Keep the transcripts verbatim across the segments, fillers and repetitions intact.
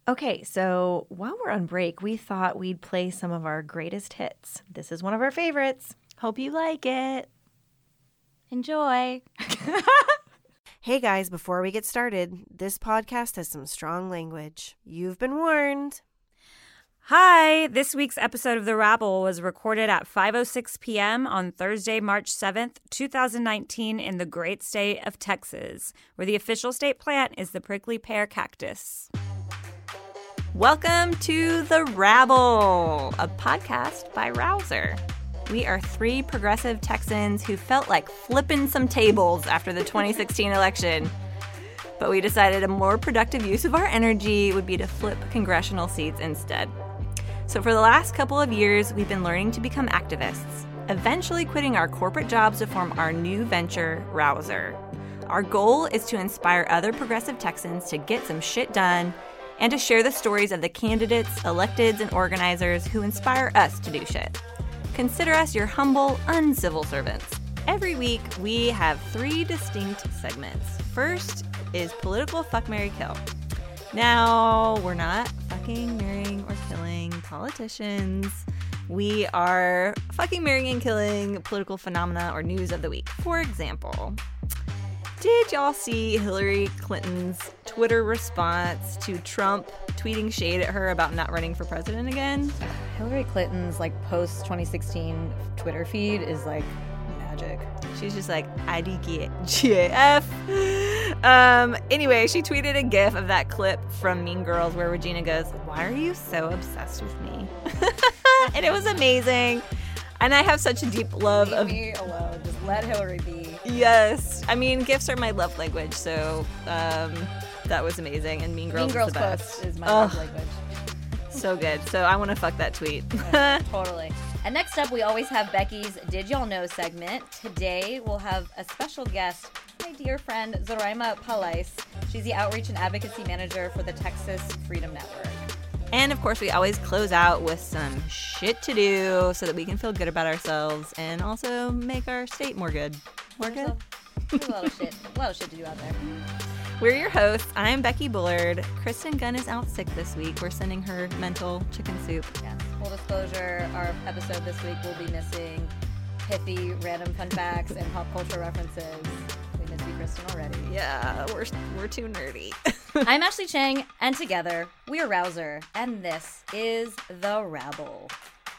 Okay, so while we're on break, we thought we'd play some of our greatest hits. This is one of our favorites. Hope you like it. Enjoy. Hey guys, before we get started, this podcast has some strong language. You've been warned. Hi, this week's episode of The Rabble was recorded at five oh six p.m. on Thursday, March seventh, twenty nineteen in the great state of Texas, where the official state plant is the prickly pear cactus. Welcome to The Rabble, a podcast by Rouser. We are three progressive Texans who felt like flipping some tables after the twenty sixteen election. But we decided a more productive use of our energy would be to flip congressional seats instead. So for the last couple of years, we've been learning to become activists, eventually quitting our corporate jobs to form our new venture, Rouser. Our goal is to inspire other progressive Texans to get some shit done and to share the stories of the candidates, electeds, and organizers who inspire us to do shit. Consider us your humble, uncivil servants. Every week, we have three distinct segments. First is Political Fuck, Marry, Kill. Now, we're not fucking, marrying, or killing politicians. We are fucking, marrying, and killing political phenomena or news of the week. For example, did y'all see Hillary Clinton's Twitter response to Trump tweeting shade at her about not running for president again? Hillary Clinton's like post twenty sixteen Twitter feed is like magic. She's just like, I D G A F. Um, anyway, she tweeted a gif of that clip from Mean Girls where Regina goes, why are you so obsessed with me? And it was amazing. And I have such a deep love Leave of... me alone. Just let Hillary be. Yes. I mean, gifs are my love language, so um, that was amazing. And Mean Girls, Mean Girls is the best. post is my Ugh. love language. So good. So I want to fuck that tweet. Yeah, totally. And next up, we always have Becky's Did Y'all Know segment. Today, we'll have a special guest, my dear friend, Zoraima Palais. She's the Outreach and Advocacy Manager for the Texas Freedom Network. And of course, we always close out with some shit to do so that we can feel good about ourselves and also make our state more good. More good? There's a lot of shit. A lot of shit to do out there. We're your hosts. I'm Becky Bullard. Kristen Gunn is out sick this week. We're sending her mental chicken soup. Yes. Full disclosure, our episode this week will be missing pithy random fun facts and pop culture references. We miss you, Kristen, already. Yeah, we're we're too nerdy. I'm Ashley Chang, and together we are Rouser, and this is The Rabble.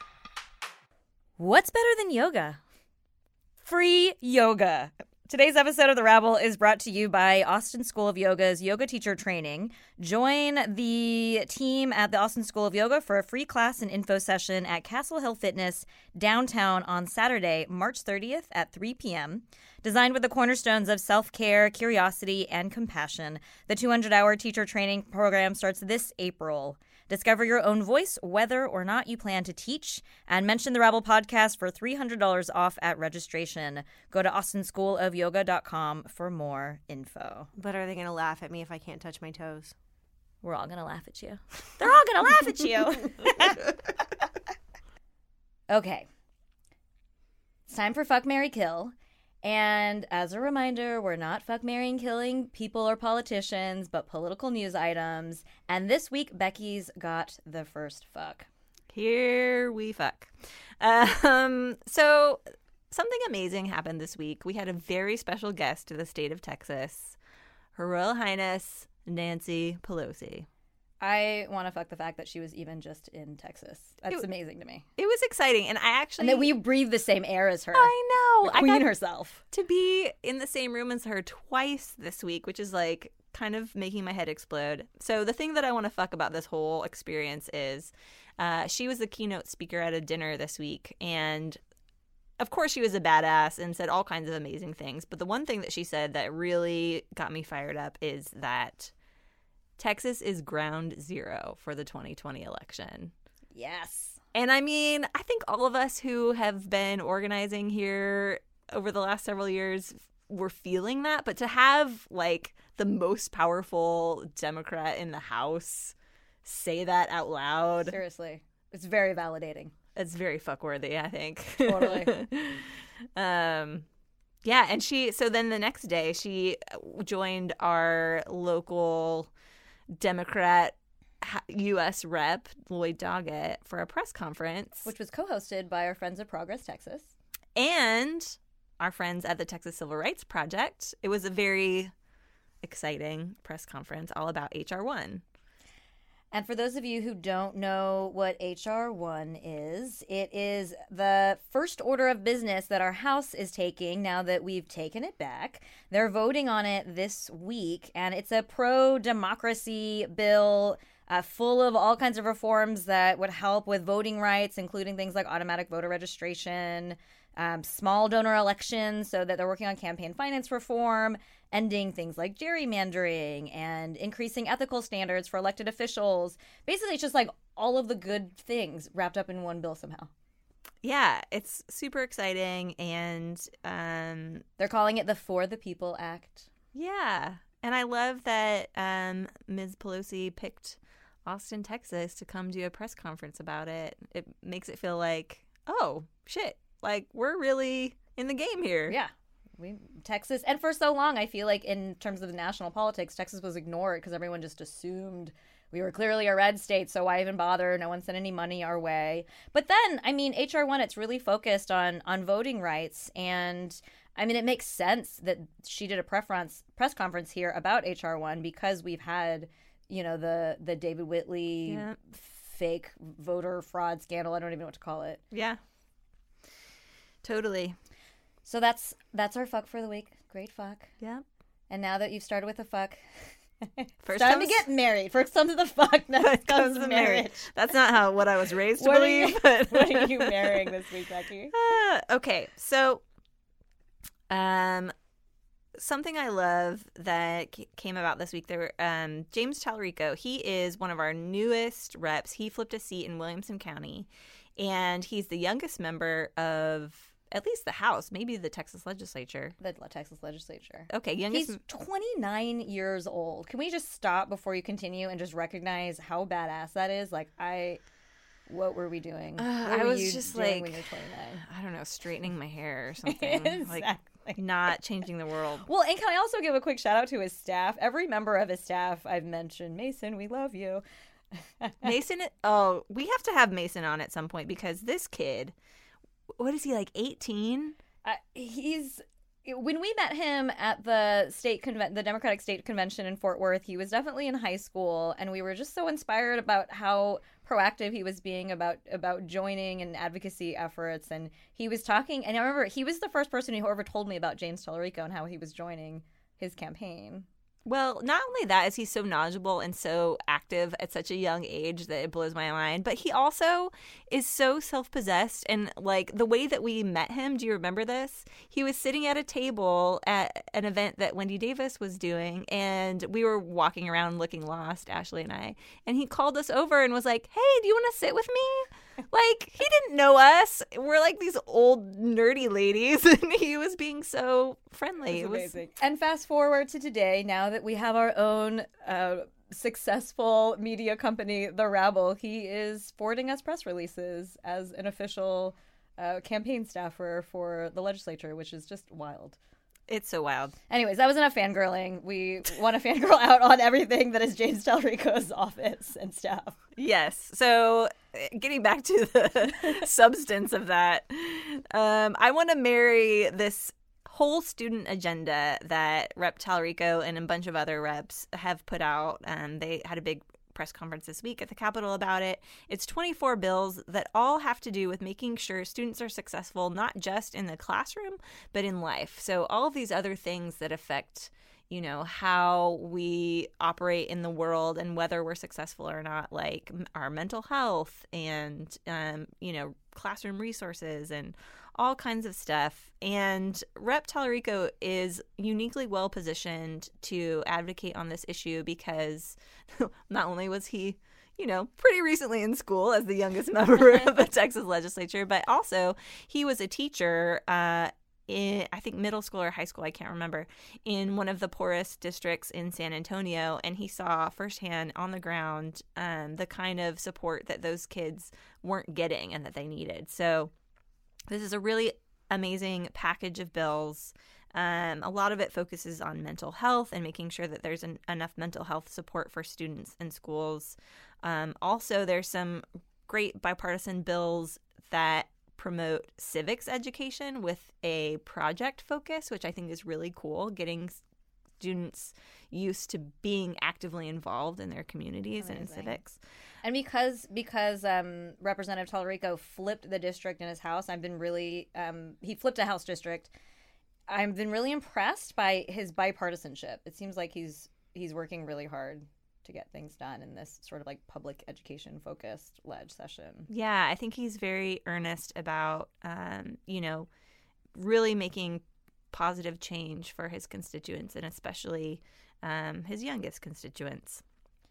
What's better than yoga? Free yoga. Today's episode of The Rabble is brought to you by Austin School of Yoga's yoga teacher training. Join the team at the Austin School of Yoga for a free class and info session at Castle Hill Fitness downtown on Saturday, March thirtieth at three p.m. Designed with the cornerstones of self-care, curiosity, and compassion, the two hundred hour teacher training program starts this April. Discover your own voice, whether or not you plan to teach, and mention the Rabble podcast for three hundred dollars off at registration. Go to austin school of yoga dot com for more info. But are they going to laugh at me if I can't touch my toes? We're all going to laugh at you. They're all going to laugh at you. Okay. It's time for Fuck, Marry, Kill. And as a reminder, we're not fuck, marrying, killing people or politicians, but political news items. And this week, Becky's got the first fuck. Here we fuck. Um, so something amazing happened this week. We had a very special guest to the state of Texas, Her Royal Highness Nancy Pelosi. I want to fuck the fact that she was even just in Texas. That's It- amazing to me. It was exciting, and I actually... And that we breathe the same air as her. I know. The I queen got herself. to be in the same room as her twice this week, which is like kind of making my head explode. So the thing that I want to fuck about this whole experience is uh, she was the keynote speaker at a dinner this week, and of course she was a badass and said all kinds of amazing things. But the one thing that she said that really got me fired up is that Texas is ground zero for the twenty twenty election. Yes. And I mean, I think all of us who have been organizing here over the last several years were feeling that. But to have like the most powerful Democrat in the House say that out loud. Seriously. It's very validating. It's very fuckworthy, I think. Totally. um, yeah. And she, so then the next day she joined our local Democrat U S rep, Lloyd Doggett, for a press conference. Which was co-hosted by our friends at Progress Texas. And our friends at the Texas Civil Rights Project. It was a very exciting press conference all about H R one. And for those of you who don't know what H R one is, it is the first order of business that our House is taking now that we've taken it back. They're voting on it this week, and it's a pro-democracy bill uh, full of all kinds of reforms that would help with voting rights, including things like automatic voter registration, um, small donor elections, so that they're working on campaign finance reform, ending things like gerrymandering, and increasing ethical standards for elected officials. Basically, it's just like all of the good things wrapped up in one bill somehow. Yeah, it's super exciting, and um, they're calling it the For the People Act. Yeah, and I love that um, Miz Pelosi picked Austin, Texas to come do a press conference about it. It makes it feel like, oh, shit, like we're really in the game here. Yeah. We Texas, and for so long, I feel like in terms of national politics, Texas was ignored because everyone just assumed we were clearly a red state, so why even bother? No one sent any money our way. But then, I mean, H R one, it's really focused on on voting rights, and I mean, it makes sense that she did a preference press conference here about H R one because we've had, you know, the the David Whitley yeah. fake voter fraud scandal. I don't even know what to call it. Yeah, totally. So that's that's our fuck for the week. Great fuck. Yeah. And now that you've started with the fuck, first time comes, to get married. First comes the fuck, next comes the marriage. That's not how what I was raised to what believe. Are you, but... What are you marrying this week, Becky? Uh, okay, so um, something I love that came about this week. There, um, James Tallarico. He is one of our newest reps. He flipped a seat in Williamson County, and he's the youngest member of at least the House, maybe the Texas legislature. The Texas legislature. Okay, youngest. He's twenty-nine years old. Can we just stop before you continue and just recognize how badass that is? Like, I, what were we doing? Uh, what I were was you just doing like, when you're twenty-nine? I don't know, straightening my hair or something. Exactly. Like, not changing the world. Well, and can I also give a quick shout out to his staff? Every member of his staff I've mentioned. Mason, we love you. Mason, oh, we have to have Mason on at some point because this kid, what is he, like eighteen? Uh, he's when we met him at the state conven- the Democratic State Convention in Fort Worth, he was definitely in high school, and we were just so inspired about how proactive he was being about about joining and advocacy efforts. And he was talking, and I remember he was the first person who ever told me about James Tallarico and how he was joining his campaign. Well, not only that is he so knowledgeable and so active at such a young age that it blows my mind, but he also is so self-possessed. And like the way that we met him, do you remember this? He was sitting at a table at an event that Wendy Davis was doing, and we were walking around looking lost, Ashley and I, and he called us over and was like, hey, do you want to sit with me? Like, he didn't know us. We're like these old nerdy ladies, and he was being so friendly. It was amazing. It was... And fast forward to today, now that we have our own uh, successful media company, The Rabble, he is forwarding us press releases as an official uh, campaign staffer for the legislature, which is just wild. It's so wild. Anyways, that was enough fangirling. We want to fangirl out on everything that is James Tallarico's office and staff. Yes. So getting back to the substance of that, um, I want to marry this whole student agenda that Rep Tallarico and a bunch of other reps have put out. Um, they had a big press conference this week at the Capitol about it. It's twenty-four bills that all have to do with making sure students are successful, not just in the classroom, but in life. So all of these other things that affect, you know, how we operate in the world and whether we're successful or not, like our mental health and, um, you know, classroom resources and all kinds of stuff. And Rep Tallarico is uniquely well positioned to advocate on this issue because not only was he, you know, pretty recently in school as the youngest member of the Texas legislature, but also he was a teacher uh, in, I think, middle school or high school, I can't remember, in one of the poorest districts in San Antonio. And he saw firsthand on the ground um, the kind of support that those kids weren't getting and that they needed. So this is a really amazing package of bills. Um, a lot of it focuses on mental health and making sure that there's an, enough mental health support for students in schools. Um, also, there's some great bipartisan bills that promote civics education with a project focus, which I think is really cool, getting students used to being actively involved in their communities Amazing. And in civics. And because because um, Representative Tallarico flipped the district in his house, I've been really um, he flipped a House district. I've been really impressed by his bipartisanship. It seems like he's he's working really hard to get things done in this sort of like public education focused ledge session. Yeah, I think he's very earnest about um, you know, really making positive change for his constituents and especially um, his youngest constituents.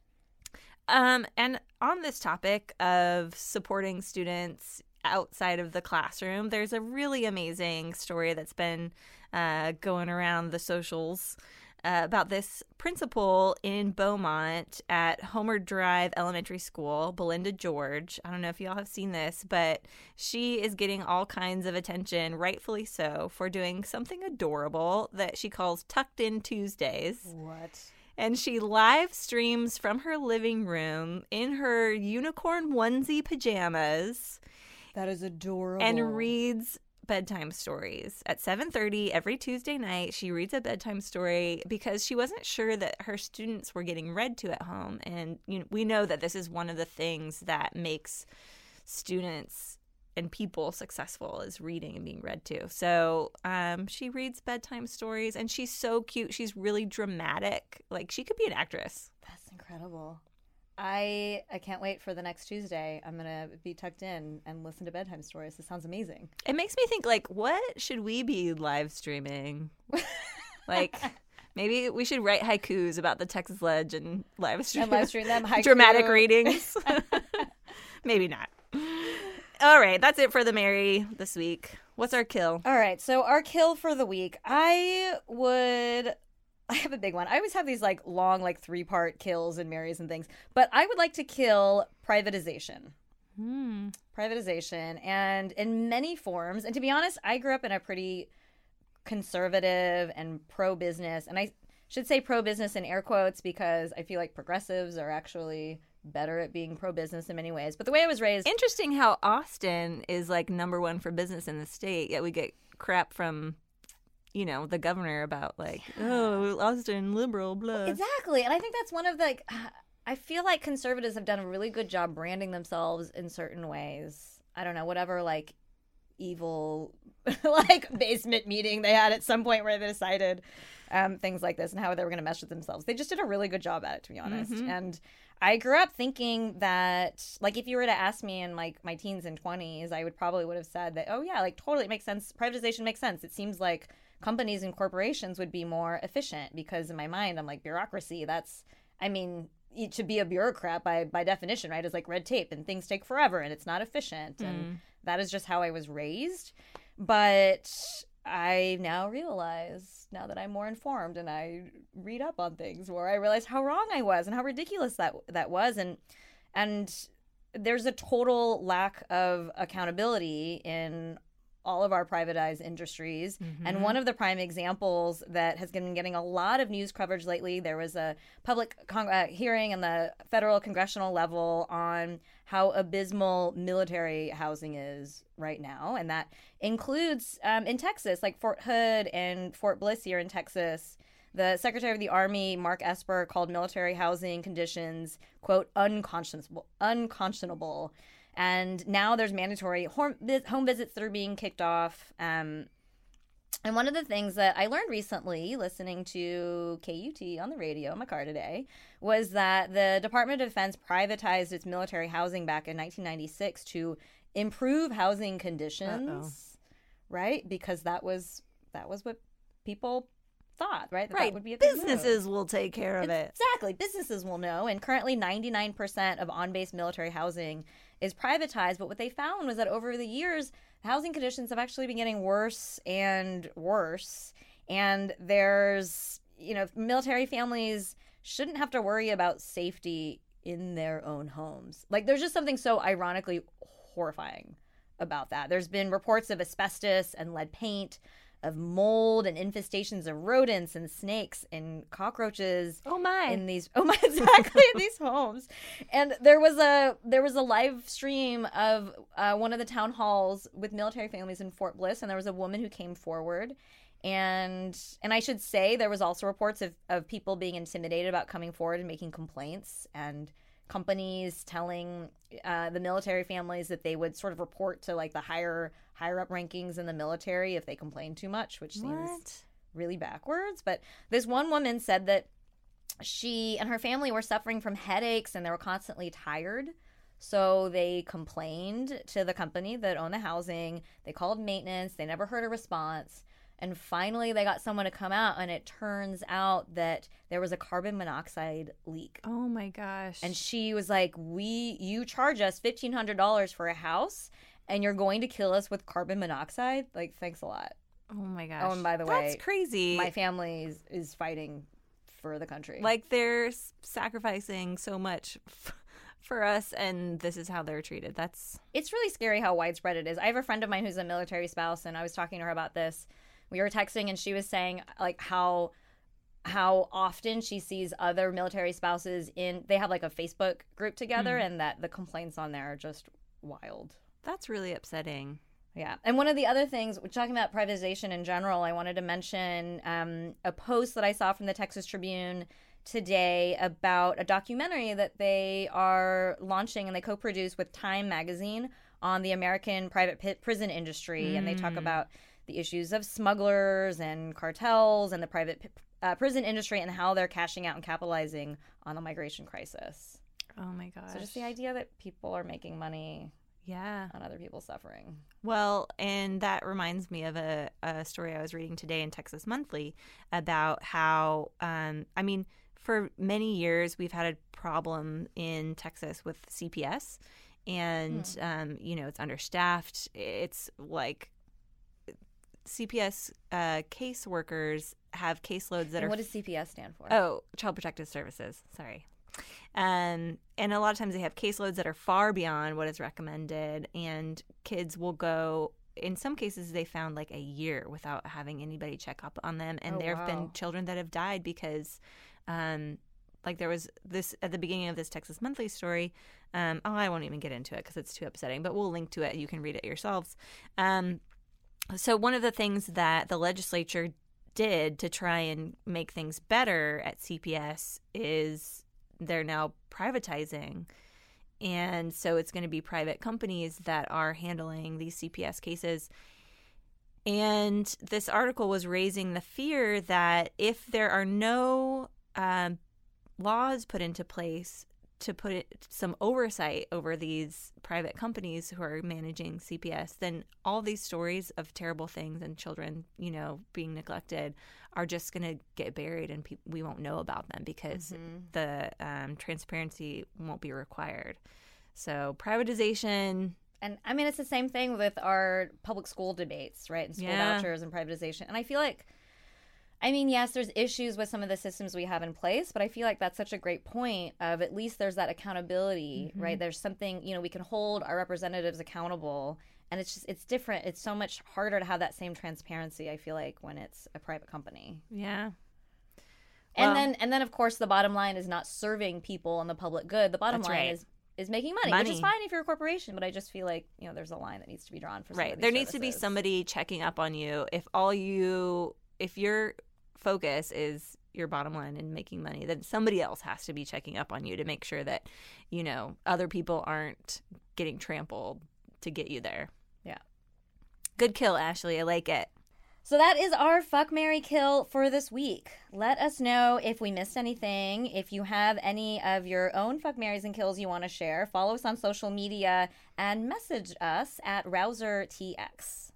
Um, and on this topic of supporting students outside of the classroom, there's a really amazing story that's been uh, going around the socials uh, about this principal in Beaumont at Homer Drive Elementary School, Belinda George. I don't know if y'all have seen this, but she is getting all kinds of attention, rightfully so, for doing something adorable that she calls Tucked In Tuesdays. What? And she live streams from her living room in her unicorn onesie pajamas. That is adorable. And reads bedtime stories. At seven thirty every Tuesday night, she reads a bedtime story because she wasn't sure that her students were getting read to at home. And you know, we know that this is one of the things that makes students and people successful is reading and being read to. So um, she reads bedtime stories, and she's so cute. She's really dramatic. Like, she could be an actress. That's incredible. I I can't wait for the next Tuesday. I'm going to be tucked in and listen to bedtime stories. This sounds amazing. It makes me think, like, what should we be live streaming? Like, maybe we should write haikus about the Texas Ledge and live stream, and live stream them. Haiku. Dramatic readings. Maybe not. All right, that's it for the Mary this week. What's our kill? All right, so our kill for the week. I would... I have a big one. I always have these like long, like three-part kills and Marys and things. But I would like to kill privatization. Hmm. Privatization. And in many forms. And to be honest, I grew up in a pretty conservative and pro-business. And I should say pro-business in air quotes because I feel like progressives are actually better at being pro-business in many ways. But the way I was raised... Interesting how Austin is like number one for business in the state, yet we get crap from... you know, the governor about like, yeah. oh, Austin liberal, blah. Exactly. And I think that's one of the, like, I feel like conservatives have done a really good job branding themselves in certain ways. I don't know, whatever, like, evil, like, basement meeting they had at some point where they decided um, things like this and how they were going to mess with themselves. They just did a really good job at it, to be honest. Mm-hmm. And I grew up thinking that, like, if you were to ask me in, like, my teens and twenties, I would probably would have said that, oh, yeah, like, totally, it makes sense. Privatization makes sense. It seems like companies and corporations would be more efficient because in my mind, I'm like, bureaucracy, that's, I mean, to be a bureaucrat by, by definition, right, is like red tape and things take forever and it's not efficient. Mm. And that is just how I was raised. But I now realize, now that I'm more informed and I read up on things, where I realize how wrong I was and how ridiculous that that was. And and there's a total lack of accountability in all of our privatized industries. Mm-hmm. And one of the prime examples that has been getting a lot of news coverage lately, there was a public con- uh, hearing in the federal congressional level on how abysmal military housing is right now. And that includes um, in Texas, like Fort Hood and Fort Bliss here in Texas. The Secretary of the Army, Mark Esper, called military housing conditions, quote, unconscionable, unconscionable. And now there's mandatory home visits that are being kicked off. Um, and one of the things that I learned recently, listening to K U T on the radio in my car today, was that the Department of Defense privatized its military housing back in nineteen ninety-six to improve housing conditions, Uh-oh. right? Because that was that was what people thought, right? That right. That would be a Businesses will take care of it. Exactly. Businesses will know. And currently ninety-nine percent of on-base military housing is privatized. But what they found was that over the years, housing conditions have actually been getting worse and worse. And there's, you know, military families shouldn't have to worry about safety in their own homes. Like, there's just something so ironically horrifying about that. There's been reports of asbestos and lead paint of mold and infestations of rodents and snakes and cockroaches. Oh my! In these, oh my, exactly in these homes. And there was a there was a live stream of uh, one of the town halls with military families in Fort Bliss, and there was a woman who came forward. And and I should say there was also reports of, of people being intimidated about coming forward and making complaints, and companies telling uh, the military families that they would sort of report to like the higher higher up rankings in the military if they complained too much, which seems What? really backwards. But this one woman said that she and her family were suffering from headaches and they were constantly tired. So they complained to the company that owned the housing. They called maintenance. They never heard a response. And finally, they got someone to come out, and it turns out that there was a carbon monoxide leak. Oh my gosh! And she was like, "We, you charge us fifteen hundred dollars for a house, and you're going to kill us with carbon monoxide? Like, thanks a lot." Oh my gosh! Oh, and by the way, that's crazy. My family is, is fighting for the country. Like they're sacrificing so much f- for us, and this is how they're treated. That's it's really scary how widespread it is. I have a friend of mine who's a military spouse, and I was talking to her about this. We were texting, and she was saying like how how often she sees other military spouses in they have like a Facebook group together, mm. and that the complaints on there are just wild. That's really upsetting. Yeah. And one of the other things, we're talking about privatization in general, I wanted to mention um, a post that I saw from the Texas Tribune today about a documentary that they are launching and they co-produce with Time magazine on the American private p- prison industry. Mm. And they talk about the issues of smugglers and cartels and the private p- uh, prison industry and how they're cashing out and capitalizing on the migration crisis. Oh my gosh. So just the idea that people are making money yeah. on other people's suffering. Well, and that reminds me of a, a story I was reading today in Texas Monthly about how, um, I mean, for many years we've had a problem in Texas with C P S, and, hmm. um, you know, it's understaffed. It's like C P S uh, caseworkers have caseloads that and are... what does C P S stand for? Oh, Child Protective Services. Sorry. Um, and a lot of times they have caseloads that are far beyond what is recommended, and kids will go, in some cases they found like a year without having anybody check up on them, and oh, there have wow. been children that have died because um, like there was this at the beginning of this Texas Monthly story. Um, oh, I won't even get into it because it's too upsetting, but we'll link to it. You can read it yourselves. Um, so one of the things that the legislature did to try and make things better at C P S is they're now privatizing. And so it's going to be private companies that are handling these C P S cases. And this article was raising the fear that if there are no um, laws put into place to put it, some oversight over these private companies who are managing C P S, then all these stories of terrible things and children, you know, being neglected are just going to get buried, and pe- we won't know about them because mm-hmm. the um, transparency won't be required. So privatization. And I mean, it's the same thing with our public school debates, right? And school yeah. vouchers and privatization. And I feel like, I mean, yes, there's issues with some of the systems we have in place, but I feel like that's such a great point of at least there's that accountability, mm-hmm. right? There's something, you know, we can hold our representatives accountable, and it's just, it's different. It's so much harder to have that same transparency, I feel like, when it's a private company. Yeah. And well, then, and then, of course, the bottom line is not serving people and the public good. The bottom line right. is is making money, money, which is fine if you're a corporation, but I just feel like, you know, there's a line that needs to be drawn for some right. of these There needs services. to be somebody checking up on you. If all you, if your focus is your bottom line and making money, then somebody else has to be checking up on you to make sure that, you know, other people aren't getting trampled to get you there. Yeah. Good kill, Ashley. I like it. So that is our Fuck, Marry, Kill for this week. Let us know if we missed anything. If you have any of your own Fuck, Marries, and Kills you want to share, follow us on social media and message us at RouserTX.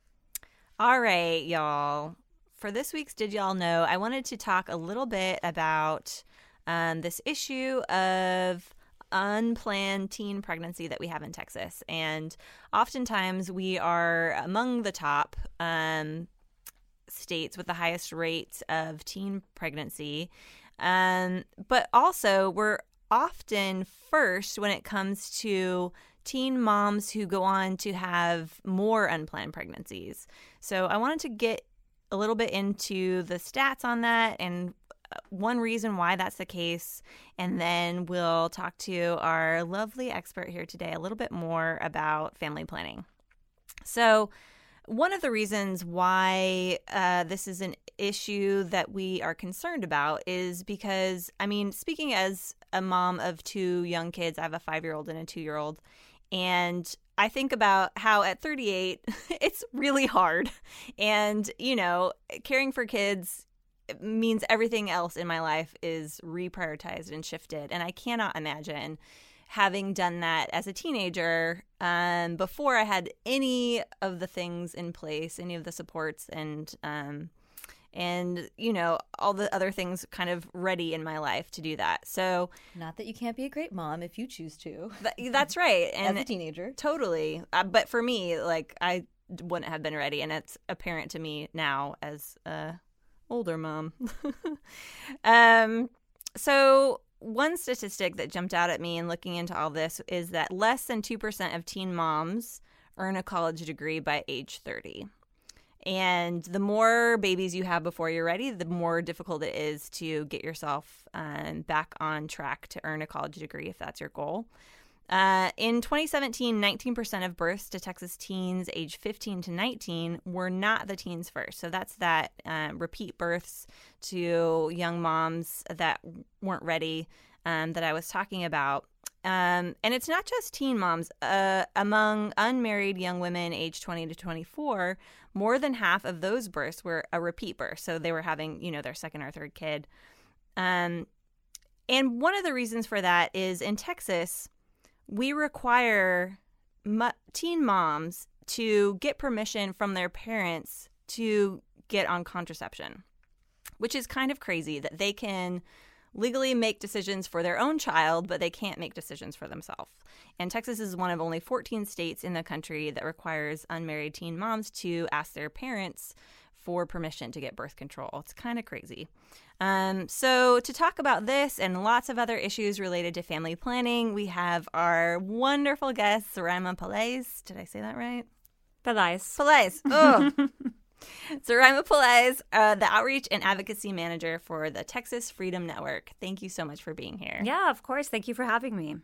All right, y'all. For this week's Did Y'all Know, I wanted to talk a little bit about um, this issue of unplanned teen pregnancy that we have in Texas. And oftentimes we are among the top um, states with the highest rates of teen pregnancy. Um, but also we're often first when it comes to teen moms who go on to have more unplanned pregnancies. So I wanted to get a little bit into the stats on that and one reason why that's the case, and then we'll talk to our lovely expert here today a little bit more about family planning. So one of the reasons why uh, this is an issue that we are concerned about is because, I mean, speaking as a mom of two young kids, I have a five-year-old and a two-year-old, and I think about how at thirty-eight, it's really hard. And, you know, caring for kids means everything else in my life is reprioritized and shifted. And I cannot imagine having done that as a teenager um, before I had any of the things in place, any of the supports and, um, and you know, all the other things kind of ready in my life to do that. So not that you can't be a great mom if you choose to. Th- that's right. And as a teenager. Totally. Uh, but for me, like, I wouldn't have been ready. And it's apparent to me now as a older mom. um, so one statistic that jumped out at me in looking into all this is that less than two percent of teen moms earn a college degree by age thirty. And the more babies you have before you're ready, the more difficult it is to get yourself um, back on track to earn a college degree if that's your goal. Uh, in twenty seventeen, nineteen percent of births to Texas teens age fifteen to nineteen were not the teens first. So that's that uh, repeat births to young moms that weren't ready um, that I was talking about. Um, and it's not just teen moms. Uh, among unmarried young women aged twenty to twenty-four, more than half of those births were a repeat birth. So they were having, you know, their second or third kid. Um, and one of the reasons for that is in Texas, we require mo- teen moms to get permission from their parents to get on contraception, which is kind of crazy that they can legally make decisions for their own child, but they can't make decisions for themselves. And Texas is one of only fourteen states in the country that requires unmarried teen moms to ask their parents for permission to get birth control. It's kind of crazy. Um, so to talk about this and lots of other issues related to family planning, we have our wonderful guest, Soraima Pelaez. Did I say that right? Pelaez. Pelaez. Oh. Soraima Pelaez, uh, the Outreach and Advocacy Manager for the Texas Freedom Network. Thank you so much for being here. Yeah, of course. Thank you for having me.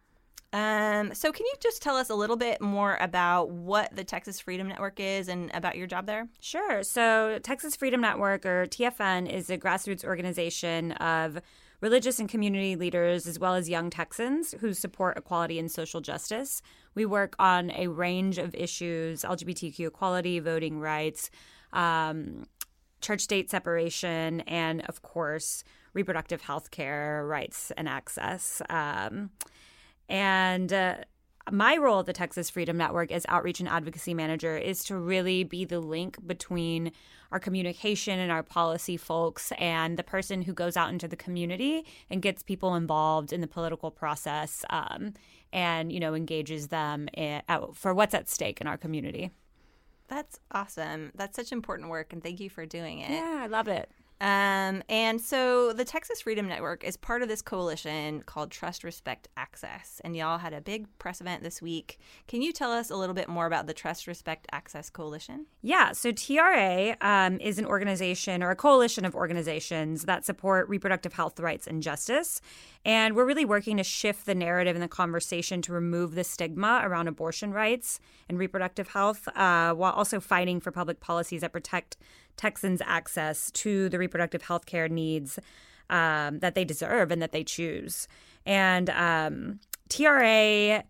Um, so can you just tell us a little bit more about what the Texas Freedom Network is and about your job there? Sure. So Texas Freedom Network, or T F N, is a grassroots organization of religious and community leaders as well as young Texans who support equality and social justice. We work on a range of issues: L G B T Q equality, voting rights, um, church-state separation, and, of course, reproductive health care rights and access. Um And uh, my role at the Texas Freedom Network as Outreach and Advocacy Manager is to really be the link between our communication and our policy folks and the person who goes out into the community and gets people involved in the political process um, and, you know, engages them in, uh, for what's at stake in our community. That's awesome. That's such important work, and thank you for doing it. Yeah, I love it. Um, and so the Texas Freedom Network is part of this coalition called Trust, Respect, Access. And y'all had a big press event this week. Can you tell us a little bit more about the Trust, Respect, Access Coalition? Yeah, so T R A um, is an organization or a coalition of organizations that support reproductive health rights and justice. And we're really working to shift the narrative and the conversation to remove the stigma around abortion rights and reproductive health, uh, while also fighting for public policies that protect Texans' access to the reproductive health care needs um, that they deserve and that they choose. And um, T R A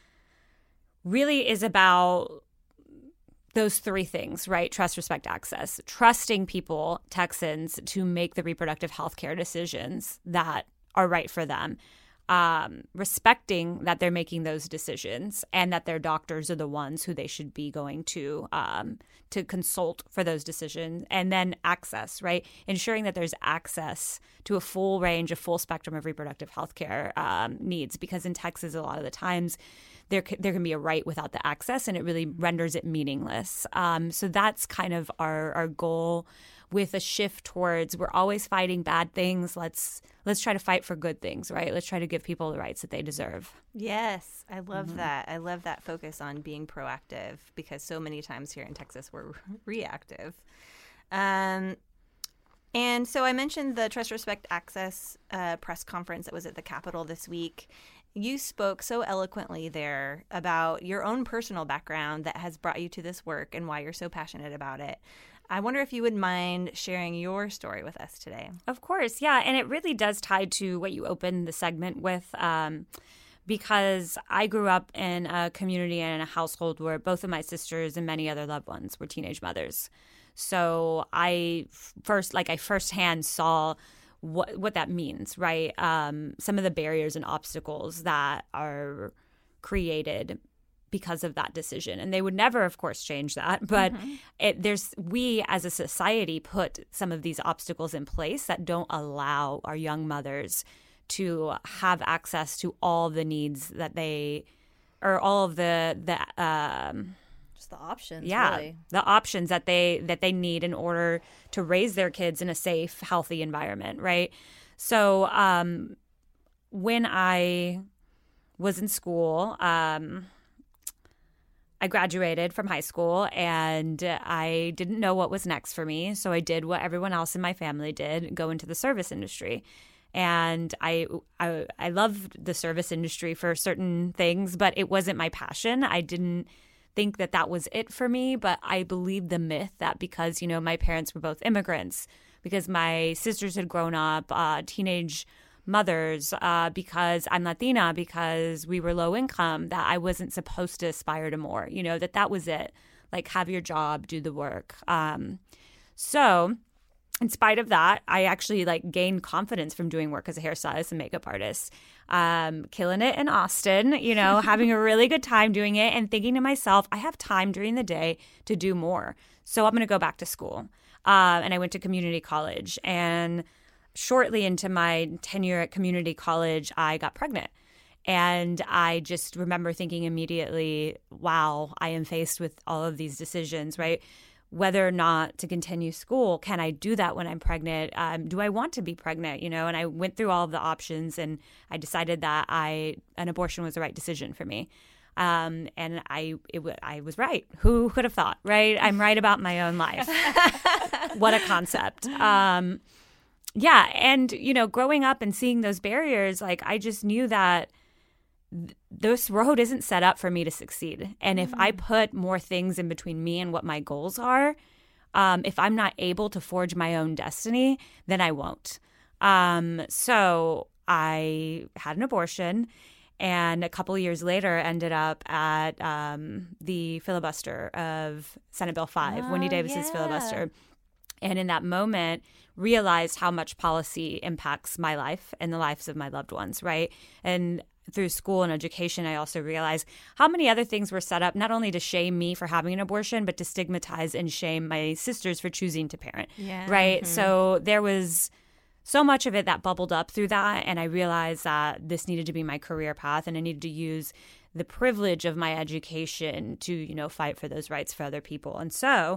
really is about those three things, right? Trust, respect, access. Trusting people, Texans, to make the reproductive health care decisions that are right for them. Um, respecting that they're making those decisions and that their doctors are the ones who they should be going to um, to consult for those decisions. And then access, right? Ensuring that there's access to a full range, a full spectrum of reproductive health care um, needs. Because in Texas, a lot of the times, there, there can be a right without the access, and it really renders it meaningless. Um, so that's kind of our, our goal, with a shift towards we're always fighting bad things. Let's let's try to fight for good things, right? Let's try to give people the rights that they deserve. Yes, I love Mm-hmm. that. I love that focus on being proactive, because so many times here in Texas we're reactive. Um, and so I mentioned the Trust, Respect, Access uh, press conference that was at the Capitol this week. You spoke so eloquently there about your own personal background that has brought you to this work and why you're so passionate about it. I wonder if you would mind sharing your story with us today. Of course, yeah. And it really does tie to what you opened the segment with, um, because I grew up in a community and in a household where both of my sisters and many other loved ones were teenage mothers. So I first, like I firsthand saw what what that means, right? Um, some of the barriers and obstacles that are created because of that decision. And they would never, of course, change that. But mm-hmm. it, there's we as a society put some of these obstacles in place that don't allow our young mothers to have access to all the needs that they, or all of the, the um, just the options, yeah, really. the options that they that they need in order to raise their kids in a safe, healthy environment, right? So um, when I was in school, um, I graduated from high school and I didn't know what was next for me. So I did what everyone else in my family did, go into the service industry. And I, I, I loved the service industry for certain things, but it wasn't my passion. I didn't think that that was it for me, but I believed the myth that because, you know, my parents were both immigrants, because my sisters had grown up uh, teenage mothers, uh, because I'm Latina, because we were low income, that I wasn't supposed to aspire to more, you know, that that was it. Like, have your job, do the work. Um, so in spite of that, I actually like gained confidence from doing work as a hairstylist and makeup artist, um, killing it in Austin, you know, having a really good time doing it and thinking to myself, I have time during the day to do more. So I'm going to go back to school. Uh, and I went to community college, and shortly into my tenure at community college, I got pregnant. And I just remember thinking immediately, wow, I am faced with all of these decisions, right? Whether or not to continue school, can I do that when I'm pregnant? Um, do I want to be pregnant? You know, and I went through all of the options, and I decided that I an abortion was the right decision for me. Um, and I it w- I was right. Who could have thought, right? I'm right about my own life. What a concept. Um, Yeah. And, you know, growing up and seeing those barriers, like I just knew that th- this road isn't set up for me to succeed. And mm. if I put more things in between me and what my goals are, um, if I'm not able to forge my own destiny, then I won't. Um, so I had an abortion, and a couple of years later ended up at um, the filibuster of Senate Bill five, oh, Wendy Davis's yeah. filibuster. And in that moment, realized how much policy impacts my life and the lives of my loved ones, right? And through school and education, I also realized how many other things were set up, not only to shame me for having an abortion, but to stigmatize and shame my sisters for choosing to parent, yeah. right? Mm-hmm. So there was so much of it that bubbled up through that, and I realized that this needed to be my career path, and I needed to use the privilege of my education to, you know, fight for those rights for other people. And so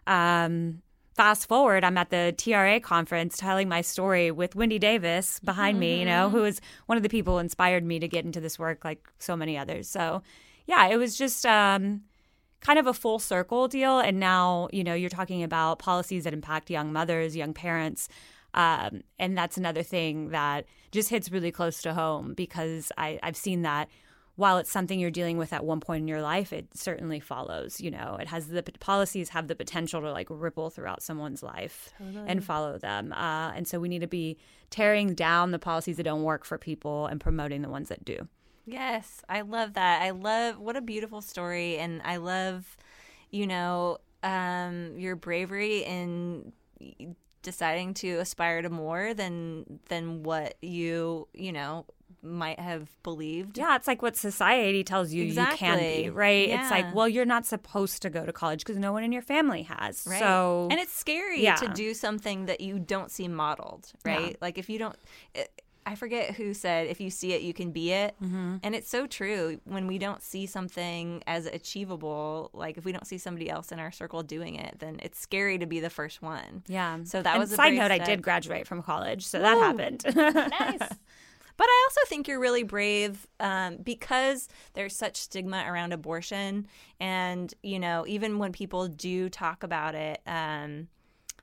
um fast forward, I'm at the T R A conference telling my story with Wendy Davis behind mm-hmm. me, you know, who is one of the people who inspired me to get into this work like so many others. So, yeah, it was just um, kind of a full circle deal. And now, you know, you're talking about policies that impact young mothers, young parents. Um, and that's another thing that just hits really close to home, because I, I've seen that while it's something you're dealing with at one point in your life, it certainly follows, you know, it has the policies have the potential to like ripple throughout someone's life totally. And follow them. Uh, and so we need to be tearing down the policies that don't work for people and promoting the ones that do. Yes, I love that. I love, what a beautiful story. And I love, you know, um, your bravery in deciding to aspire to more than than what you, you know, might have believed. Yeah, it's like what society tells you exactly. you can be, right? Yeah. It's like, well, you're not supposed to go to college because no one in your family has. Right. So, and it's scary yeah. to do something that you don't see modeled, right? Yeah. Like if you don't, it, I forget who said, if you see it, you can be it. Mm-hmm. And it's so true. When we don't see something as achievable, like if we don't see somebody else in our circle doing it, then it's scary to be the first one. Yeah. So that and was a side note, step. I did graduate from college, so Woo! That happened. Nice. But I also think you're really brave um, because there's such stigma around abortion. And, you know, even when people do talk about it, um,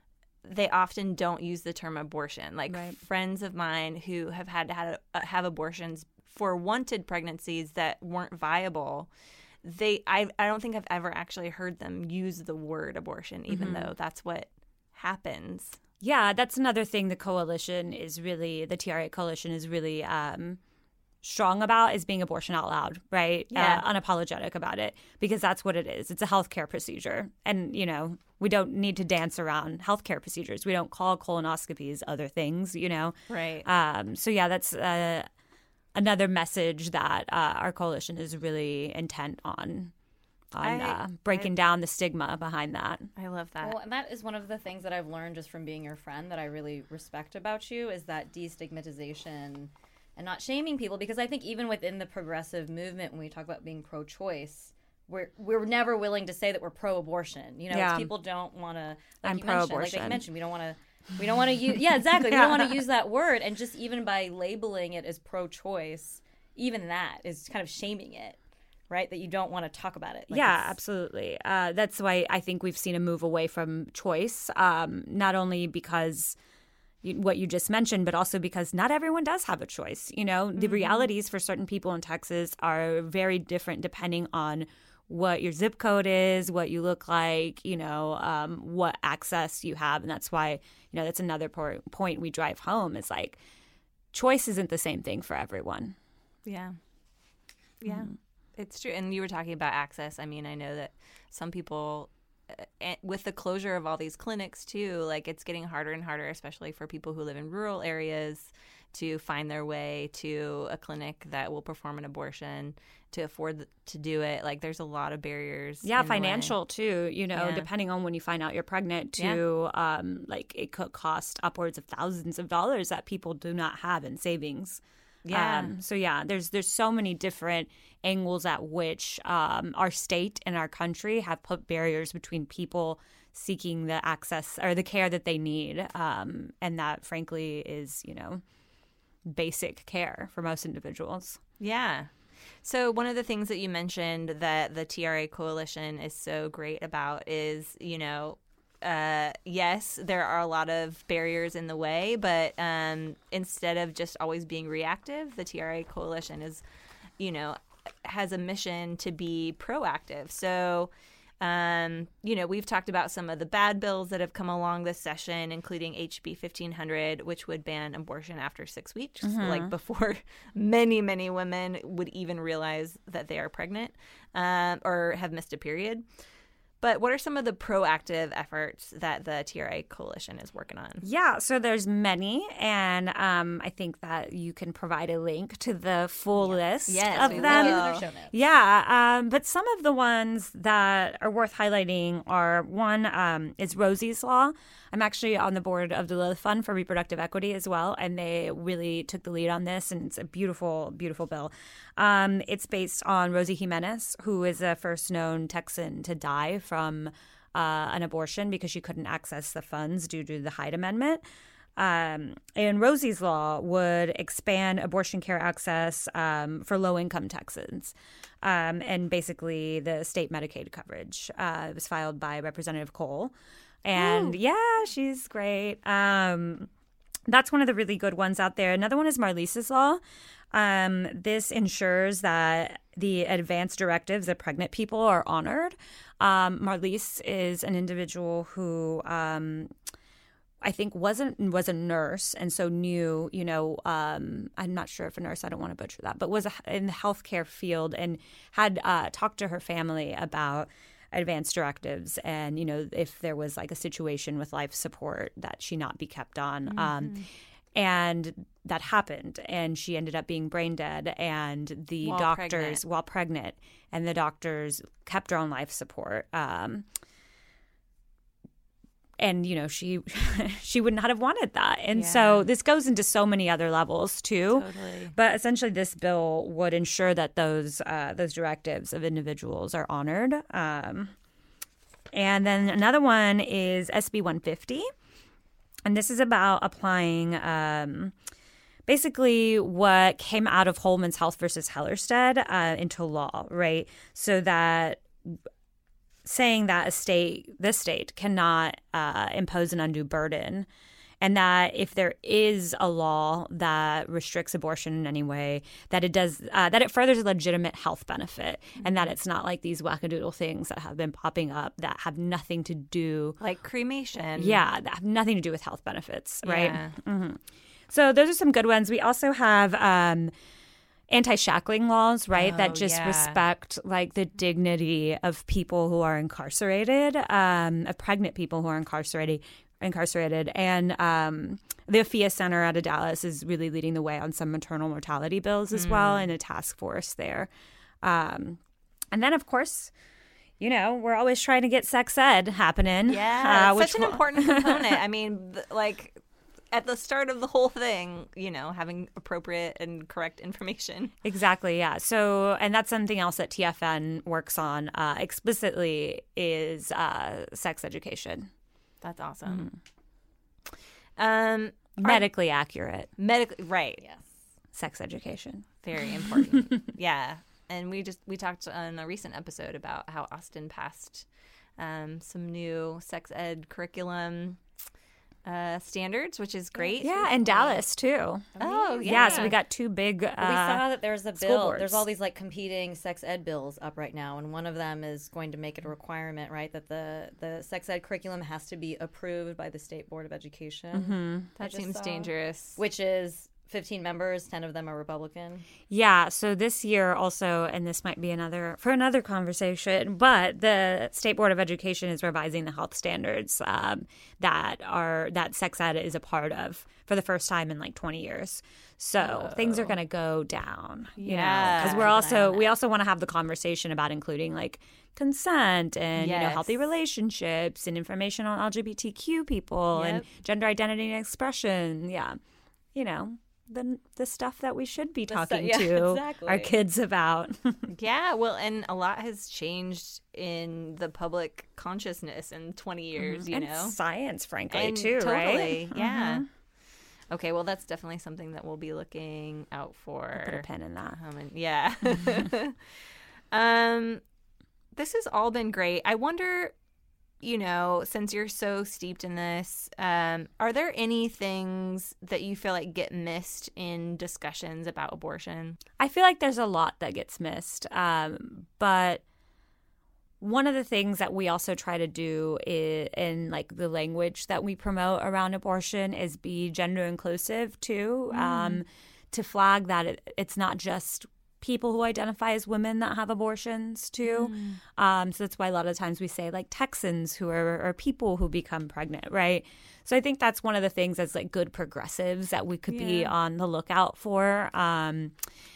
they often don't use the term abortion. Like Right. friends of mine who have had to have, uh, have abortions for wanted pregnancies that weren't viable, they I I don't think I've ever actually heard them use the word abortion, even Mm-hmm. though that's what happens. Yeah, that's another thing the coalition is really, the T R A coalition is really um, strong about, is being abortion out loud, right? Yeah. Uh, unapologetic about it, because that's what it is. It's a healthcare procedure. And, you know, we don't need to dance around healthcare procedures. We don't call colonoscopies other things, you know? Right. Um, so, yeah, that's uh, another message that uh, our coalition is really intent on, on I- uh, breaking down the stigma behind that. I love that. Well, and that is one of the things that I've learned just from being your friend that I really respect about you, is that destigmatization and not shaming people. Because I think even within the progressive movement, when we talk about being pro-choice, we're we're never willing to say that we're pro-abortion. You know, Yeah. people don't want to. Like I'm you mentioned, like pro-abortion. they mentioned, we don't want to. We don't want to use. Yeah, exactly. We don't want to use that word, and just even by labeling it as pro-choice, even that is kind of shaming it. Right, that you don't want to talk about it. Like yeah, it's- absolutely. Uh, that's why I think we've seen a move away from choice, um, not only because you, what you just mentioned, but also because not everyone does have a choice. You know, the realities for certain people in Texas are very different depending on what your zip code is, what you look like, you know, um, what access you have. And that's why, you know, that's another por- point we drive home is like choice isn't the same thing for everyone. Yeah. Yeah. Mm-hmm. It's true. And you were talking about access. I mean, I know that some people, uh, eh, with the closure of all these clinics too, like it's getting harder and harder, especially for people who live in rural areas, to find their way to a clinic that will perform an abortion, to afford th- to do it. Like there's a lot of barriers. Yeah, in the way. financial too, you know, Yeah. depending on when you find out you're pregnant to um like it could cost upwards of thousands of dollars that people do not have in savings. Yeah. Um, so yeah, there's there's so many different angles at which um, our state and our country have put barriers between people seeking the access or the care that they need, um, and that frankly is, you know, basic care for most individuals. Yeah. So one of the things that you mentioned that the T R A coalition is so great about is, you know, uh, yes, there are a lot of barriers in the way, but um, instead of just always being reactive, the T R A coalition is, you know, has a mission to be proactive. So, um, you know, we've talked about some of the bad bills that have come along this session, including H B fifteen hundred, which would ban abortion after six weeks, Mm-hmm. like before many, many women would even realize that they are pregnant um, or have missed a period. But what are some of the proactive efforts that the T R A coalition is working on? Yeah, so there's many, and um, I think that you can provide a link to the full list Yes, of we them. will. In our show notes. Yeah, um, but some of the ones that are worth highlighting are one um, is Rosie's Law. I'm actually on the board of the Lilith Fund for Reproductive Equity as well, and they really took the lead on this, and it's a beautiful, beautiful bill. Um, it's based on Rosie Jimenez, who is the first known Texan to die from uh, an abortion because she couldn't access the funds due to the Hyde Amendment. Um, and Rosie's Law would expand abortion care access um, for low-income Texans, um, and basically the state Medicaid coverage. Uh, it was filed by Representative Cole, and yeah, she's great. Um, that's one of the really good ones out there. Another one is Marlise's Law. Um, this ensures that the advance directives of pregnant people are honored. Um, Marlise is an individual who um, I think wasn't was a nurse, and so knew, you know, um, I'm not sure if a nurse, I don't want to butcher that, but was a, in the healthcare field and had uh, talked to her family about advance directives and, you know, if there was like a situation with life support that she not be kept on. Mm-hmm. Um, and that happened, and she ended up being brain dead, and the While doctors, pregnant. while pregnant, and the doctors kept her on life support. Um, and, you know, she she would not have wanted that. And Yeah. so this goes into so many other levels, too. Totally. But essentially, this bill would ensure that those uh, those directives of individuals are honored. Um, and then another one is S B one fifty. And this is about applying um, basically what came out of Holman's Health versus Hellerstedt uh, into law, right? So that saying that a state, this state, cannot uh, impose an undue burden, and that if there is a law that restricts abortion in any way, that it does uh, that it furthers a legitimate health benefit, mm-hmm. and that it's not like these wackadoodle things that have been popping up that have nothing to do, like cremation. Yeah, that have nothing to do with health benefits, right? Yeah. Mm-hmm. So those are some good ones. We also have um, anti-shackling laws, right? Oh, that just yeah. respect like the dignity of people who are incarcerated, um, of pregnant people who are incarcerated. incarcerated. And um, the Afia Center out of Dallas is really leading the way on some maternal mortality bills as mm. well, and a task force there. Um, and then, of course, you know, we're always trying to get sex ed happening. Yeah, uh, such an will- important component. I mean, th- like at the start of the whole thing, you know, having appropriate and correct information. Exactly, yeah. So, and that's something else that T F N works on uh, explicitly is uh, sex education. That's awesome. Mm-hmm. Um, medically are, accurate. Medically, right. Yes. Sex education. Very important. Yeah. And we just, we talked on a recent episode about how Austin passed um, some new sex ed curriculum uh, standards, which is great. Yeah, and Dallas too. Oh, yeah. Yeah, so we got two big uh, we saw that there's a school bill. boards. There's all these like competing sex ed bills up right now, and one of them is going to make it a requirement, right, that the the sex ed curriculum has to be approved by the State Board of Education. Mm-hmm. That seems saw, dangerous. Which is fifteen members, ten of them are Republican. Yeah, so this year also, and this might be another for another conversation, but the State Board of Education is revising the health standards um, that are that sex ed is a part of for the first time in like twenty years. So oh. things are going to go down, you yeah. know, because we're also we also want to have the conversation about including like consent and yes. you know healthy relationships and information on L G B T Q people yep. and gender identity and expression. Yeah, you know. The, the stuff that we should be talking yeah, to exactly. our kids about. Yeah, well, and a lot has changed in the public consciousness in twenty years, mm-hmm. you and know. science, frankly, and too, totally, right? Yeah. Mm-hmm. Okay, well, that's definitely something that we'll be looking out for. I'll put a pin in that. Um, and, yeah. um, this has all been great. I wonder, you know, since you're so steeped in this, um, are there any things that you feel like get missed in discussions about abortion? I feel like there's a lot that gets missed, um, but one of the things that we also try to do is, in like the language that we promote around abortion is be gender inclusive too, mm. um, to flag that it, it's not just people who identify as women that have abortions too. Mm. Um, so that's why a lot of times we say like Texans who are or people who become pregnant, right? So I think that's one of the things as like good progressives that we could yeah. be on the lookout for. Um,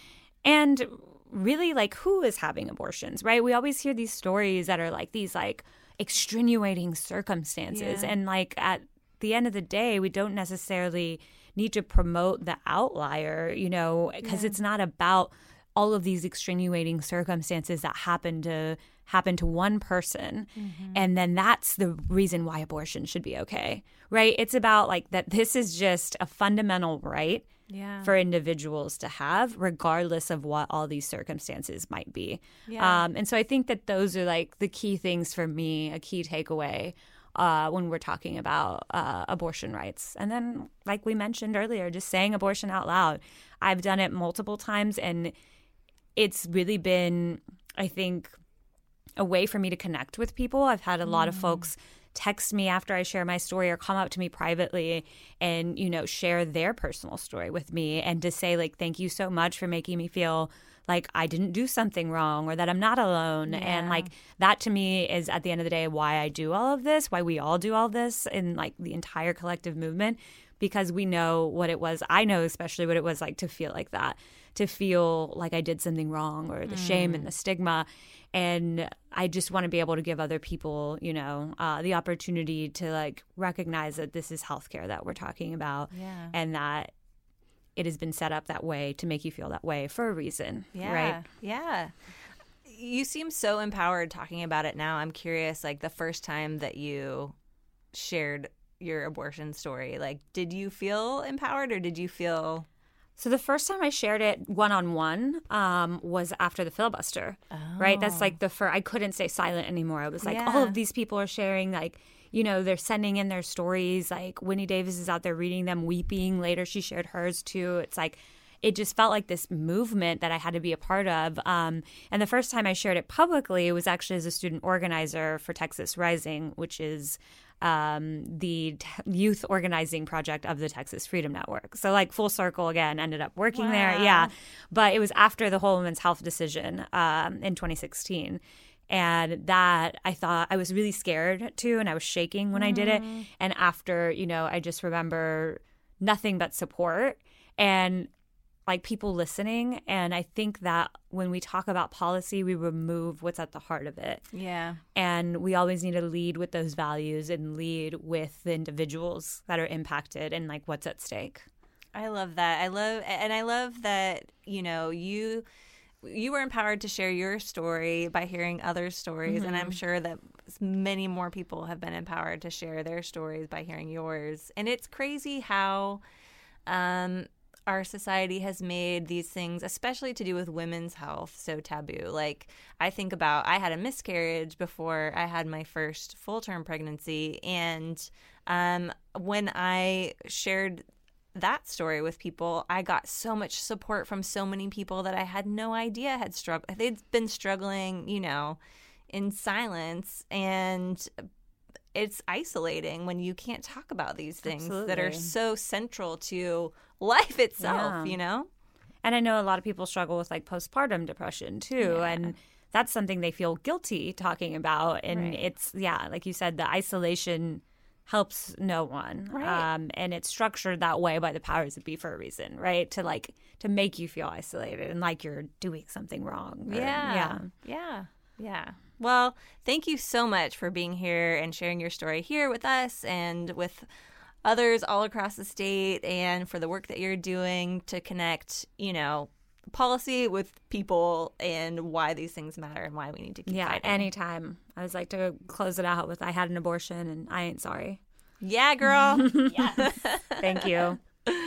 and really like who is having abortions, right? We always hear these stories that are like these like extenuating circumstances. Yeah. And like at the end of the day, we don't necessarily need to promote the outlier, you know, because yeah. it's not about all of these extenuating circumstances that happen to happen to one person. Mm-hmm. And then that's the reason why abortion should be okay, right? It's about like that this is just a fundamental right yeah. for individuals to have, regardless of what all these circumstances might be. Yeah. Um, and so I think that those are like the key things for me, a key takeaway uh, when we're talking about uh, abortion rights. And then, like we mentioned earlier, just saying abortion out loud. I've done it multiple times, and it's really been, I think, a way for me to connect with people. I've had a mm. lot of folks text me after I share my story or come up to me privately and, you know, share their personal story with me and to say, like, thank you so much for making me feel like I didn't do something wrong or that I'm not alone. Yeah. And, like, that to me is, at the end of the day, why I do all of this, why we all do all this in, like, the entire collective movement, because we know what it was. I know especially what it was like to feel like that, to feel like I did something wrong or the mm. shame and the stigma. And I just want to be able to give other people, you know, uh, the opportunity to like recognize that this is healthcare that we're talking about yeah. and that it has been set up that way to make you feel that way for a reason. Yeah. Right. Yeah. You seem so empowered talking about it now. I'm curious, like the first time that you shared your abortion story, like, did you feel empowered or did you feel So the first time I shared it one-on-one um, was after the filibuster, oh. right? That's like the first, I couldn't stay silent anymore. I was like, yeah. all of these people are sharing, like, you know, they're sending in their stories. Like Whitney Davis is out there reading them, weeping. Later she shared hers too. It's like, it just felt like this movement that I had to be a part of. Um, and the first time I shared it publicly, it was actually as a student organizer for Texas Rising, which is um, the t- youth organizing project of the Texas Freedom Network. So like full circle again, ended up working wow. there. Yeah. But it was after the whole women's health decision um, in twenty sixteen. And that I thought I was really scared too. And I was shaking when mm. I did it. And after, you know, I just remember nothing but support and like people listening. And I think that when we talk about policy, we remove what's at the heart of it. Yeah. And we always need to lead with those values and lead with the individuals that are impacted and like what's at stake. I love that. I love, and I love that, you know, you, you were empowered to share your story by hearing other stories. Mm-hmm. And I'm sure that many more people have been empowered to share their stories by hearing yours. And it's crazy how, um, our society has made these things, especially to do with women's health, so taboo. Like, I think about, I had a miscarriage before I had my first full-term pregnancy. And um, when I shared that story with people, I got so much support from so many people that I had no idea had struggled. They'd been struggling, you know, in silence. And it's isolating when you can't talk about these things Absolutely. That are so central to life itself, yeah. you know? And I know a lot of people struggle with like postpartum depression too. Yeah. And that's something they feel guilty talking about. And right. it's, yeah, like you said, the isolation helps no one. Right. Um, and it's structured that way by the powers that be for a reason, right? To like, to make you feel isolated and like you're doing something wrong. Or, yeah. Yeah. Yeah. Yeah. Well, thank you so much for being here and sharing your story here with us and with others all across the state, and for the work that you're doing to connect, you know, policy with people and why these things matter and why we need to keep yeah, fighting. Anytime. I would like to close it out with I had an abortion and I ain't sorry. Yeah, girl. Yes. Thank you.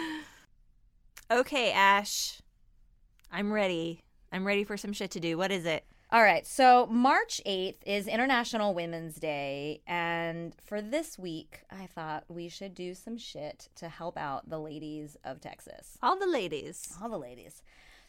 Okay, Ash. I'm ready. I'm ready for some shit to do. What is it? All right, so March eighth is International Women's Day, and for this week, I thought we should do some shit to help out the ladies of Texas. All the ladies. All the ladies.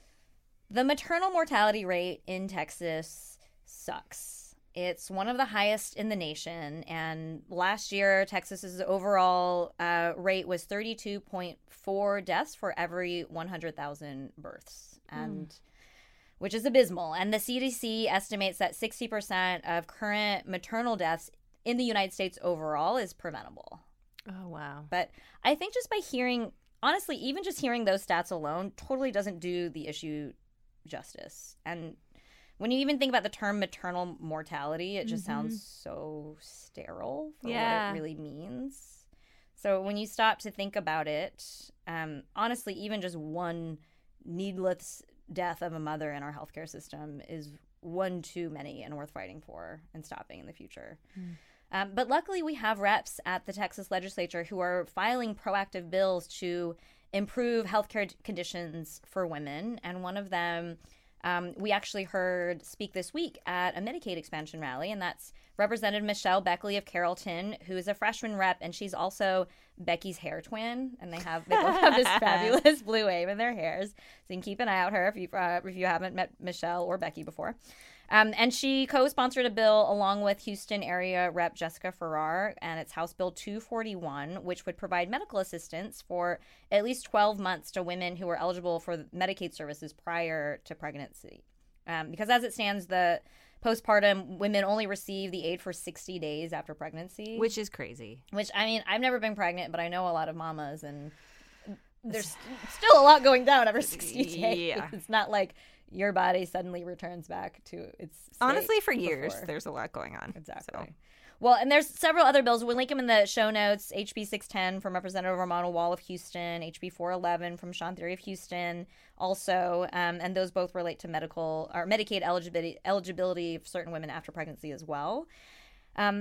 The maternal mortality rate in Texas sucks. It's one of the highest in the nation, and last year, Texas's overall uh, rate was thirty-two point four deaths for every one hundred thousand births, and... Mm. which is abysmal. And the C D C estimates that sixty percent of current maternal deaths in the United States overall is preventable. Oh, wow. But I think just by hearing, honestly, even just hearing those stats alone totally doesn't do the issue justice. And when you even think about the term maternal mortality, it just mm-hmm. sounds so sterile for yeah. what it really means. So when you stop to think about it, um, honestly, even just one needless death of a mother in our healthcare system is one too many and worth fighting for and stopping in the future. Mm. Um, but luckily, we have reps at the Texas legislature who are filing proactive bills to improve healthcare conditions for women. And one of them um, we actually heard speak this week at a Medicaid expansion rally, and that's Representative Michelle Beckley of Carrollton, who is a freshman rep, and she's also Becky's hair twin, and they have they both have this fabulous blue wave in their hairs. So you can keep an eye out her if you uh, if you haven't met Michelle or Becky before. Um, and she co-sponsored a bill along with Houston area Rep Jessica Farrar, and it's House Bill two forty-one, which would provide medical assistance for at least twelve months to women who are eligible for Medicaid services prior to pregnancy. Um, because as it stands, the postpartum women only receive the aid for sixty days after pregnancy. Which is crazy. Which, I mean, I've never been pregnant, but I know a lot of mamas, and there's still a lot going down after sixty days. Yeah. It's not like your body suddenly returns back to its state. Honestly, for before. years, there's a lot going on. Exactly. So. Well, and there's several other bills. We'll link them in the show notes. H B six ten from Representative Romano Wall of Houston, H B four eleven from Sean Theory of Houston also, um, and those both relate to medical or Medicaid eligibility, eligibility of certain women after pregnancy as well. Um,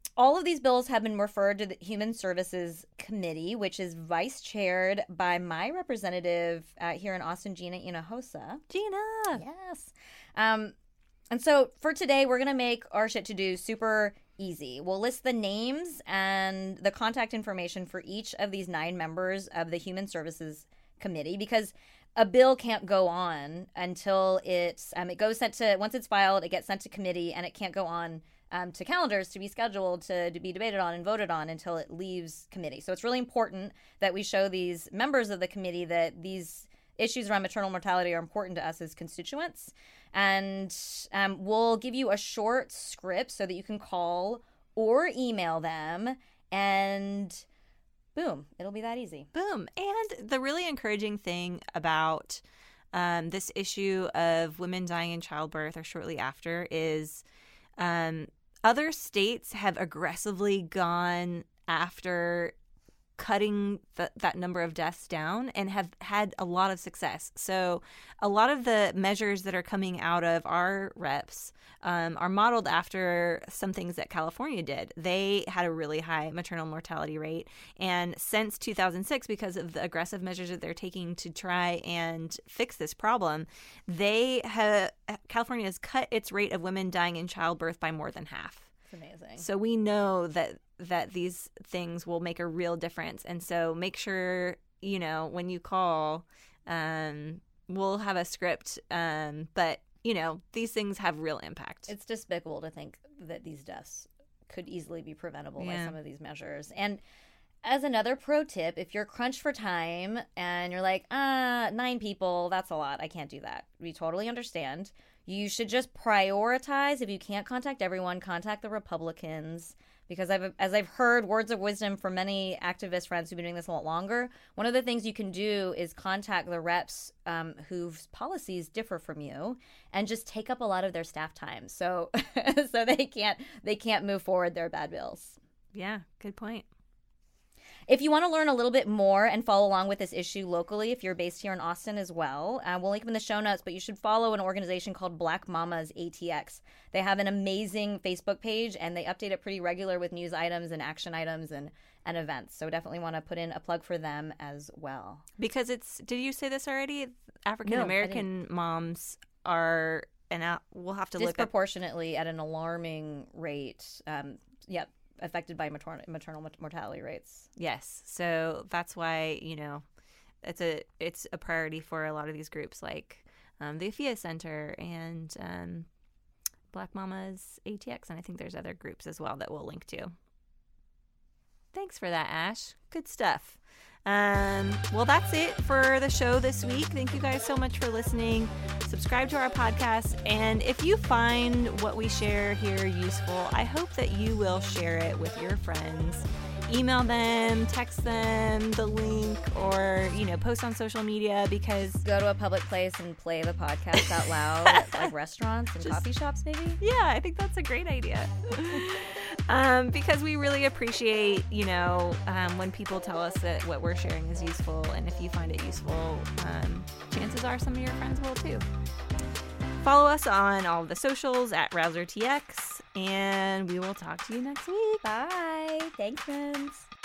all of these bills have been referred to the Human Services Committee, which is vice chaired by my representative uh, here in Austin, Gina Hinojosa. Gina! Yes. Um, and so for today, we're going to make our shit to do super easy. We'll list the names and the contact information for each of these nine members of the Human Services Committee, because a bill can't go on until it's, um, it goes sent to, once it's filed, it gets sent to committee, and it can't go on um, to calendars to be scheduled to, to be debated on and voted on until it leaves committee. So it's really important that we show these members of the committee that these issues around maternal mortality are important to us as constituents. And um, we'll give you a short script so that you can call or email them, and boom, it'll be that easy. Boom. And the really encouraging thing about um, this issue of women dying in childbirth or shortly after is um, other states have aggressively gone after cutting the, that number of deaths down and have had a lot of success. So a lot of the measures that are coming out of our reps um, are modeled after some things that California did. They had a really high maternal mortality rate. And since two thousand six, because of the aggressive measures that they're taking to try and fix this problem, they have, California has cut its rate of women dying in childbirth by more than half. It's amazing. So we know that that these things will make a real difference. And so make sure, you know, when you call, um, we'll have a script. Um, but, you know, these things have real impact. It's despicable to think that these deaths could easily be preventable Yeah. by some of these measures. And as another pro tip, if you're crunched for time and you're like, ah, nine people, that's a lot, I can't do that. We totally understand. You should just prioritize. If you can't contact everyone, contact the Republicans. Because I've, as I've heard words of wisdom from many activist friends who've been doing this a lot longer, one of the things you can do is contact the reps um, whose policies differ from you, and just take up a lot of their staff time, so so they can't they can't move forward their bad bills. Yeah, good point. If you want to learn a little bit more and follow along with this issue locally, if you're based here in Austin as well, uh, we'll link them in the show notes, but you should follow an organization called Black Mamas A T X. They have an amazing Facebook page, and they update it pretty regular with news items and action items and, and events. So definitely want to put in a plug for them as well. Because it's, did you say this already? African American moms are, and I, we'll have to look up. Disproportionately at an alarming rate. Um, yep. affected by maternal, maternal mortality rates. Yes. So that's why, you know, it's a it's a priority for a lot of these groups like um, the Afia Center and um, Black Mamas A T X. And I think there's other groups as well that we'll link to. Thanks for that, Ash. Good stuff. Um, well, that's it for the show this week. Thank you guys so much for listening. Subscribe to our podcast. And if you find what we share here useful, I hope that you will share it with your friends. Email them, text them the link, or, you know, post on social media, because Go to a public place and play the podcast out loud at like restaurants and Just- coffee shops, maybe. yeah, I think that's a great idea. um, because we really appreciate, you know, um, when people tell us that what we're sharing is useful. And if you find it useful, um, chances are some of your friends will too. Follow us on all of the socials at RouserTX, and we will talk to you next week. Bye. Thanks, friends.